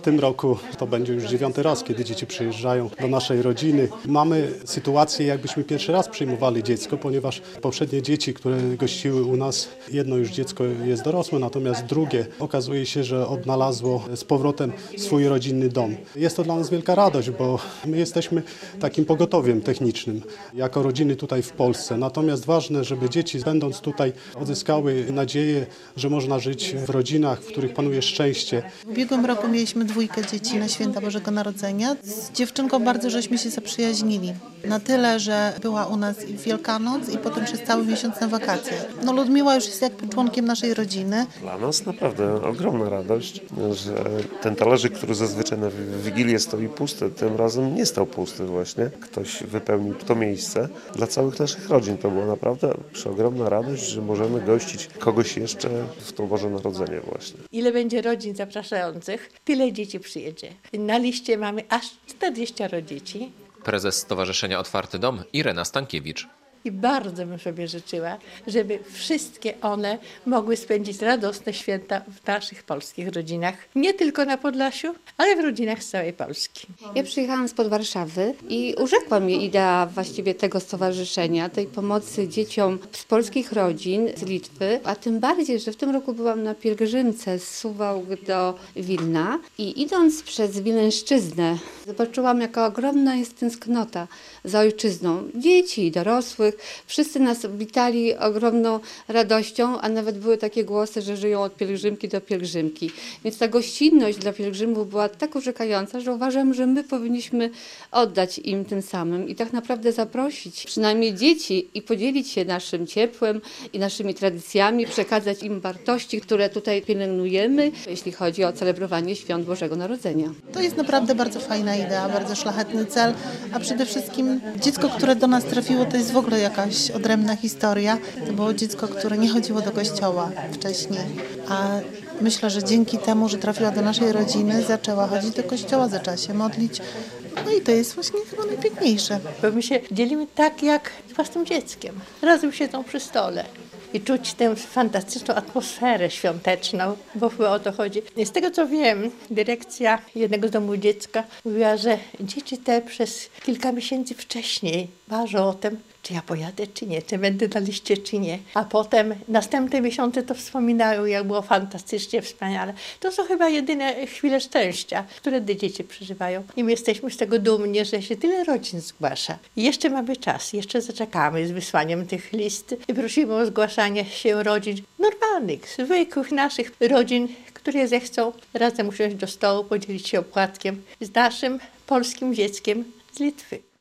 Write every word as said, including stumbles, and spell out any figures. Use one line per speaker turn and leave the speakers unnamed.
tym roku to będzie już dziewiąty raz, kiedy dzieci przyjeżdżają do naszej rodziny. Mamy sytuację, jakbyśmy pierwszy raz przyjmowali dziecko, ponieważ poprzednie dzieci, które gościły u nas, jedno już dziecko jest dorosłe, natomiast drugie okazuje się, że odnalazło z powrotem swój rodzinny dom. Jest to dla nas wielka radość, bo my jesteśmy takim pogotowiem technicznym jako rodziny tutaj w Polsce. Natomiast ważne, żeby dzieci będąc tutaj odzyskały nadzieję, że można żyć w rodzinach, w których panuje szczęście.
W ubiegłym roku mieliśmy dwójkę dzieci na święta Bożego Narodzenia. Z dziewczynką bardzo żeśmy się zaprzyjaźnili. Na tyle, że była u nas i Wielkanoc i potem przez cały miesiąc na wakacje. No Ludmiła już jest jakby członkiem naszej rodziny.
Dla nas naprawdę ogromna radość, że ten talerzyk, który zazwyczaj na Wigilię stoi pusty, tym razem nie stał pusty właśnie. Ktoś wypełnił to miejsce. Dla całych naszych rodzin to była naprawdę przeogromna radość, że możemy gościć kogoś jeszcze w to Boże Narodzenie właśnie.
Ile będzie rodzin zapraszających, tyle dzieci przyjedzie. Na liście mamy aż czterdzieści dzieci.
Prezes Stowarzyszenia Otwarty Dom Irena Stankiewicz.
I bardzo bym sobie życzyła, żeby wszystkie one mogły spędzić radosne święta w naszych polskich rodzinach. Nie tylko na Podlasiu, ale w rodzinach z całej Polski.
Ja przyjechałam spod Warszawy i urzekła mnie idea właściwie tego stowarzyszenia, tej pomocy dzieciom z polskich rodzin, z Litwy, a tym bardziej, że w tym roku byłam na pielgrzymce z Suwałk do Wilna i idąc przez Wileńszczyznę zobaczyłam, jaka ogromna jest tęsknota za ojczyzną. Dzieci, dorosłych, wszyscy nas witali ogromną radością, a nawet były takie głosy, że żyją od pielgrzymki do pielgrzymki. Więc ta gościnność dla pielgrzymów była tak urzekająca, że uważam, że my powinniśmy oddać im tym samym i tak naprawdę zaprosić przynajmniej dzieci i podzielić się naszym ciepłem i naszymi tradycjami, przekazać im wartości, które tutaj pielęgnujemy, jeśli chodzi o celebrowanie świąt Bożego Narodzenia.
To jest naprawdę bardzo fajna idea, bardzo szlachetny cel, a przede wszystkim dziecko, które do nas trafiło, to jest w ogóle jakaś odrębna historia. To było dziecko, które nie chodziło do kościoła wcześniej, a myślę, że dzięki temu, że trafiła do naszej rodziny, zaczęła chodzić do kościoła, zaczęła się modlić. No i to jest właśnie chyba najpiękniejsze.
Bo my się dzielimy tak jak z własnym dzieckiem. Razem siedzą przy stole. I czuć tę fantastyczną atmosferę świąteczną, bo chyba o to chodzi. Z tego co wiem, dyrekcja jednego z domów dziecka mówiła, że dzieci te przez kilka miesięcy wcześniej marzą o tym, czy ja pojadę, czy nie, czy będę na liście, czy nie. A potem następne miesiące to wspominają, jak było fantastycznie, wspaniale. To są chyba jedyne chwile szczęścia, które te dzieci przeżywają. I my jesteśmy z tego dumni, że się tyle rodzin zgłasza. I jeszcze mamy czas, jeszcze zaczekamy z wysłaniem tych list i prosimy o zgłaszanie się rodzin normalnych, zwykłych naszych rodzin, które zechcą razem usiąść do stołu, podzielić się opłatkiem z naszym polskim dzieckiem z Litwy.